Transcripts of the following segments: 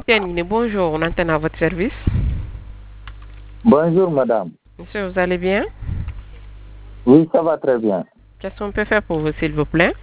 MTN Guinée, bonjour, on antenne à votre service. Bonjour madame. Monsieur, vous allez bien? Oui, ça va très bien. Qu'est-ce qu'on peut faire pour vous, s'il vous plaît?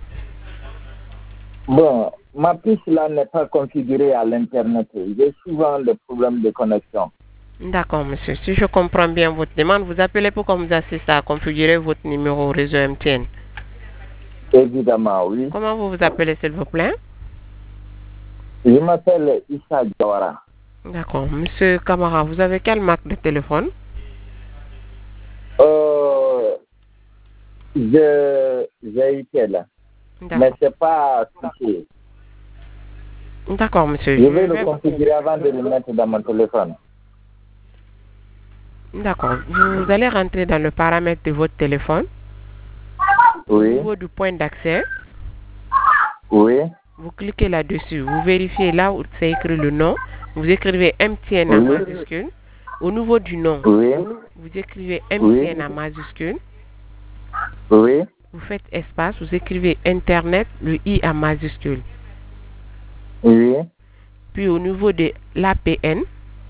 Bon, ma puce là n'est pas configurée à l'Internet. J'ai souvent des problèmes de connexion. D'accord, monsieur. Si je comprends bien votre demande, vous appelez pour qu'on vous assiste à configurer votre numéro au réseau MTN. Évidemment, oui. Comment vous vous appelez, s'il vous plaît? Je m'appelle Issa Diawara. D'accord. Monsieur Camara, vous avez quelle marque de téléphone? J'ai été là. Mais c'est pas affiché. D'accord, monsieur. Je vais le configurer avant de le mettre dans mon téléphone. D'accord. Vous allez rentrer dans le paramètre de votre téléphone. Oui. Au niveau du point d'accès. Oui. Vous cliquez là-dessus. Vous vérifiez là où c'est écrit le nom. Vous écrivez MTN en majuscule. Au niveau du nom, oui. Vous écrivez MTN en majuscule. Oui. Vous faites espace. Vous écrivez Internet, le I en majuscule. Oui. Puis au niveau de l'APN.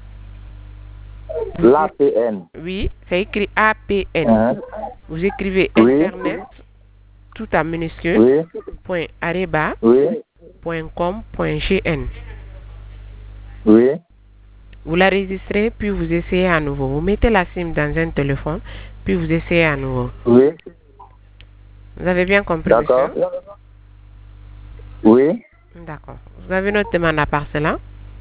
L'APN. Oui, c'est écrit APN. Vous écrivez Internet, tout en minuscule, oui. .areba, oui. .com.gn. Oui. Vous la registrez, puis vous essayez à nouveau. Vous mettez la SIM dans un téléphone, puis vous essayez à nouveau. Oui. Vous avez bien compris, D'accord. monsieur? Oui. D'accord. Vous avez une autre demande à part cela?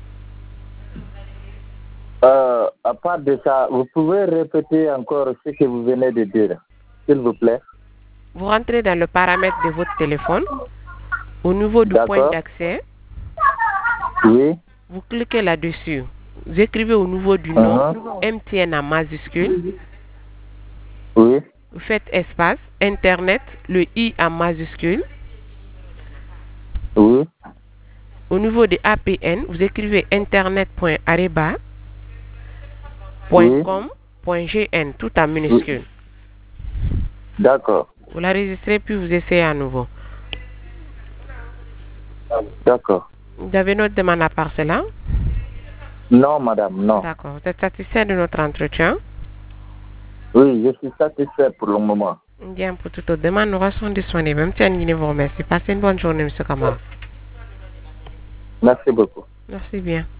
À part de ça, vous pouvez répéter encore ce que vous venez de dire, s'il vous plaît. Vous rentrez dans le paramètre de votre téléphone. Au niveau du point d'accès, oui. Vous cliquez là-dessus. Vous écrivez au niveau du nom MTN en majuscule. Oui. Vous faites espace, Internet, le I en majuscule. Oui. Au niveau de APN, vous écrivez internet.areba.com.gn, tout en minuscule. D'accord. Vous la registrez, puis vous essayez à nouveau. D'accord. Vous avez une autre demande à part cela? Non, madame, non. D'accord. Vous êtes satisfait de notre entretien? Oui, je suis satisfait pour le moment. Bien, pour toute autre demande, nous restons disponibles. MTN Guinée vous remercie. Passez une bonne journée, M. Kamara. Merci beaucoup. Merci bien.